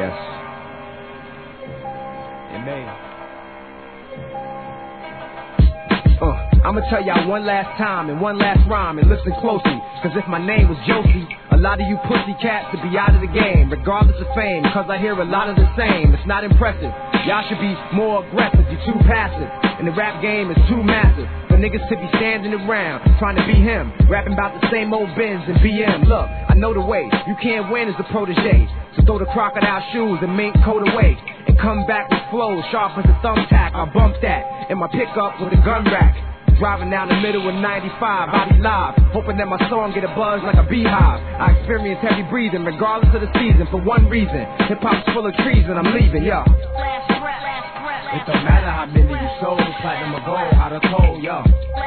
guess. It may. I'ma tell y'all one last time and one last rhyme and listen closely. Cause if my name was Josie, a lot of you pussy cats would be out of the game, regardless of fame. Cause I hear a lot of the same. It's not impressive. Y'all should be more aggressive. You're too passive. And the rap game is too massive for niggas to be standing around trying to be him, rapping about the same old Benz and BM. Look, I know the way. You can't win as a protege. So throw the crocodile shoes and mink coat away and come back with flows sharp as a thumbtack. I bump that in my pickup with a gun rack. Driving down the middle of 95, I'll be live, hoping that my song get a buzz like a beehive. I experience heavy breathing regardless of the season. For one reason, hip-hop's full of treason. I'm leaving, yo. It don't matter how many you sold, platinum or gold, I done told, yo.